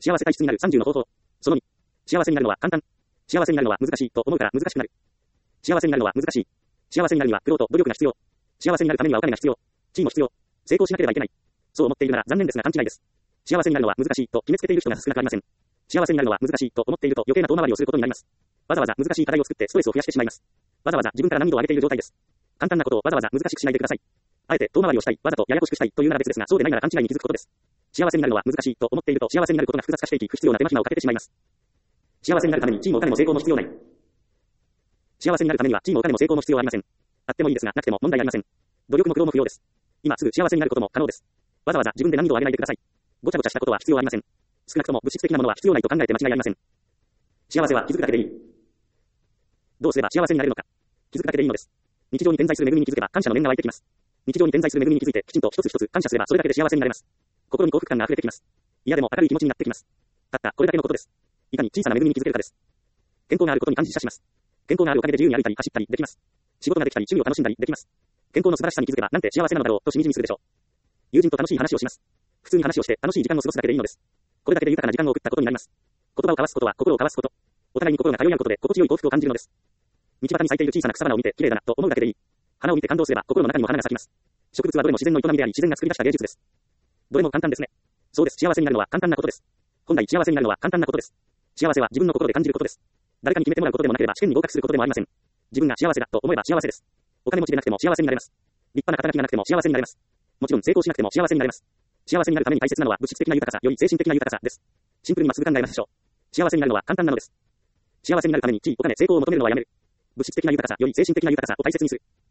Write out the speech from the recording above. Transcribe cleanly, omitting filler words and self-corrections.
幸せ体質になる30の方法。その2。幸せになるのは簡単。幸せになるのは難しいと思うから難しくなる。幸せになるのは難しい。幸せになるには苦労と努力が必要。幸せになるためにはお金が必要。地位も必要。成功しなければいけない。そう思っているなら残念ですが勘違いです。幸せになるのは難しいと決めつけている人が少なくありません。幸せになるのは難しいと思っていると余計な遠回りをすることになります。わざわざ難しい課題を作ってストレスを増やしてしまいます。わざわざ自分から難易度を上げている状態です。簡単なことをわざわざ難しくしないでください。あえて遠回りをしたい、わざとややこしくしたいというなら別ですが、そうでないなら勘違いに気づくことです。幸せになるのは難しいと思っていると幸せになることが複雑化していき、不必要な手間暇をかけてしまいます。幸せになるために地位もお金も成功も必要ない。幸せになるためには地位もお金も成功も必要ありません。あってもいいですが、なくても問題ありません。努力も苦労も不要です。今すぐ幸せになることも可能です。わざわざ自分で難易度を上げないでください。ごちゃごちゃしたことは必要ありません。少なくとも物質的なものは必要ないと考えて間違いありません。幸せは気づくだけでいい。どうすれば幸せになれるのか。気づくだけでいいのです。日常に点在する恵みに気づけば感謝の念が湧いてきます。日常に点在する恵みに気づいてきちんと一つ一つ感謝すればそれだけで幸せになれます。心に幸福感が溢れてきます。嫌でも明るい気持ちになってきます。たったこれだけのことです。いかに小さな恵みに気づけるかです。健康があることに感謝します。健康があるおかげで自由に歩いたり走ったりできます。仕事ができたり趣味を楽しんだりできます。健康の素晴らしさに気づけばなんて幸せなのだろうとしみじみするでしょう。友人と楽しい話をします。普通に話をして楽しい時間を過ごすだけでいいのです。これだけで豊かな時間を送ったことになります。言葉を交わすことは心を交わすこと。お互いに心が通い合うことで心地よい幸福を感じるのです。道端に咲いている小さな草花を見て綺麗だなと思うだけでいい。花を見て感動すれば心の中にも花が咲きます。植物はどれも自然の営みであり自然が作り出した芸術です。どれも簡単ですね。そうです。幸せになるのは簡単なことです。本来幸せになるのは簡単なことです。幸せは自分の心で感じることです。誰かに決めてもらうことでもなければ試験に合格することでもありません。自分が幸せだと思えば幸せです。お金持ちでなくても幸せになれます。立派な働きがなくても幸せになれます。もちろん成功しなくても幸せになれます。幸せになるために大切なのは物質的な豊かさより精神的な豊かさです。シンプルにまっすぐ考えましょう。幸せになるのは簡単なのです。幸せになるために地位、お金、成功を求めるのはやめる。物質的な豊かさより精神的な豊かさを大切にする。